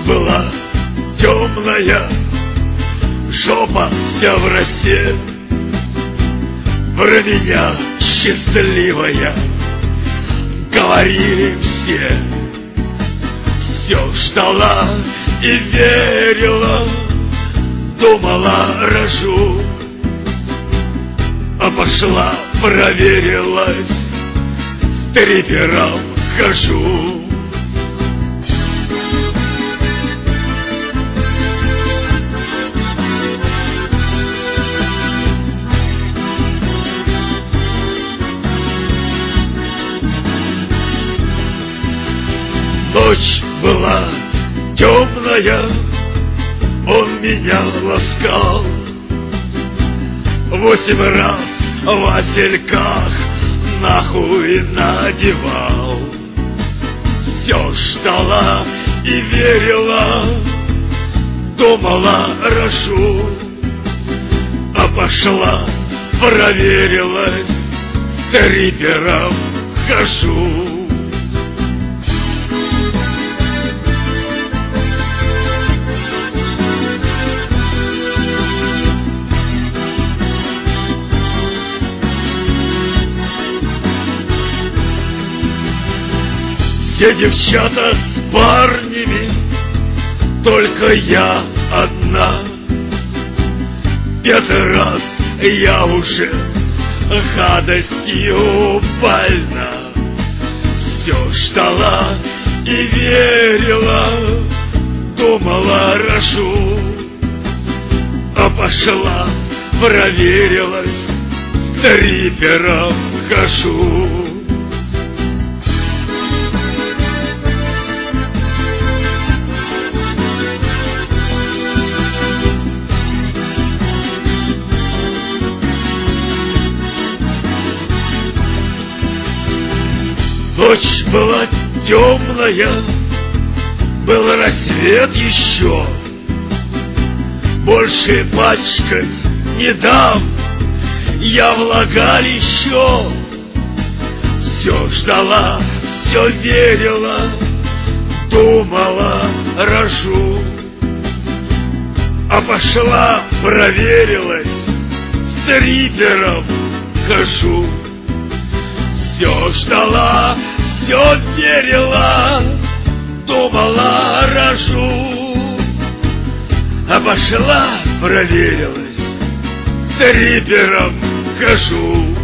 была темная, жопа вся в росе. Про меня счастливая говорили все. Все ждала и верила, думала, рожу. А пошла, проверилась, трипером хожу. Ночь была темная, он меня ласкал 8 раз в васельках нахуй надевал. Все ждала и верила, думала, рожу. А пошла, проверилась, трипером хожу. Все девчата с парнями, только я одна. 5 раз я уже гадостью больна. Все ждала и верила, думала, рожу. А пошла, проверилась, трипером хожу. Ночь была темная, был рассвет еще. Больше пачкать не дам, я влагалище. Все ждала, все верила, думала, рожу. А пошла, проверилась, трипером хожу. Все ждала, все верила, думала, рожу. А пошла, проверилась, трипером хожу.